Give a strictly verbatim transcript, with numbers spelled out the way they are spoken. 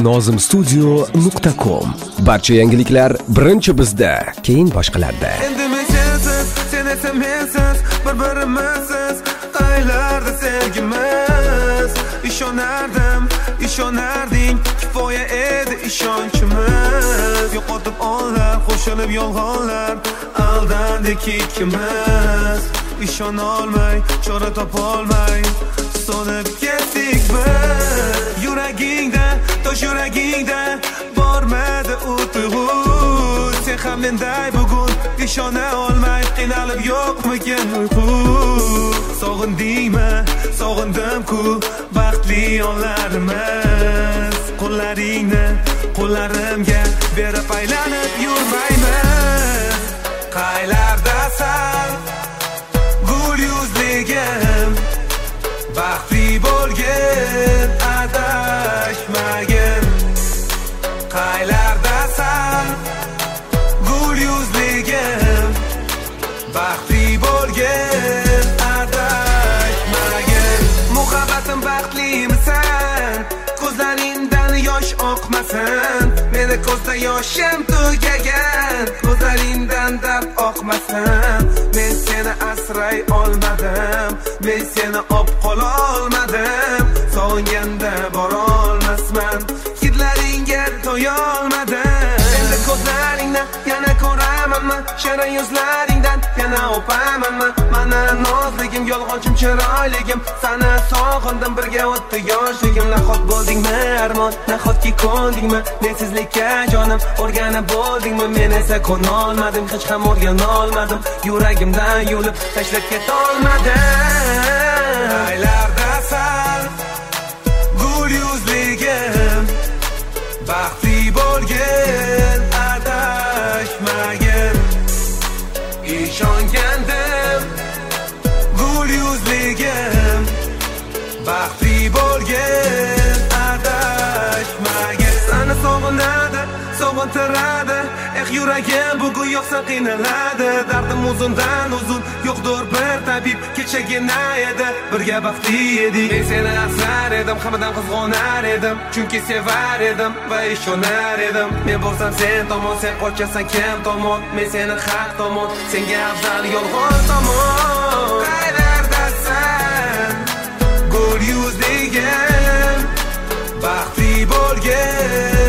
nozim studio nuqta com. Barcha yangiliklar birinchi bizda, keyin boshqalarda. Endi men sensiz, sen esa mensiz, bir-birimizsiz, qaylarda sevgimiz. Ishonardim, ishonarding, kifoya edi ishonchimiz. Yo'qotib onlar, qo'shilib yolg'onlar, aldandik ikkimiz. İshonolmay, chora topolmay, so'nib ketdik biz. Yuragingda, tosh yuragingda bormadi u tuyg'u. Sen ham menday bugun ishona olmay, qiynalib yo'qmikin uyqu. Sog'indingmi, sog'indim-ku baxtli onlarimiz. Qo'llaringni qo'llarimga berib aylanib yurmaymiz. Qaylardasan gul yuzligim, baxtli bo'lgin, adashmagin. Qaylardasan gul yuzligim, baxtli bo'lgin, adashmagin. Muhabbatim baxtlimisan, ko'zlaringdan yosh oqmasin. Meni ko'zda yoshim tugagan, ko'zlaringdan dard oqmasin. Men seni asray olmadim, men seni op qola olmadim. Sog'inganda bora olmasman, hidlaringga to'ya olmadim. Endi ko'zlaringni yana ko'ramanmi, shirin yuzlaringdan yana o'pamanmi? Mana nozligim, yolg'onchim, chiroyligim, seni sog'indim, birga o'tdi yoshligim. Nahot bo'ldingmi armon, nahotki ko'ndingmi mensizlikka jonim, o'rganib bo'ldingmi? Men esa ko'na olmadim, hech ham o'rgana olmadim. Yuragimdan yulib tashlab ketolmadim. Qaylardasan gul yuzligim, baxtli bo'lgin, adashmagin. Ishongandim gul yuzligim, baxtli bo'lgin, adashmagin. Seni sog'inadi, sog'intiradi, eh yuragim bugun yo'qsa qiynaladi. Dardim uzundan uzun, yo'qdir bir tabib, kechagina edi, birga baxtli edik. Men seni asrar edim, hammadan qizg'onar edim, chunki sevar edim va ishonar edim. Men bo'lsam sen tomon, sen qochasan kim tomon? Men seni haq tomon, senga afzal yolg'on tomon. Qaylardasan gul yuzligim, baxtli bo'lgin,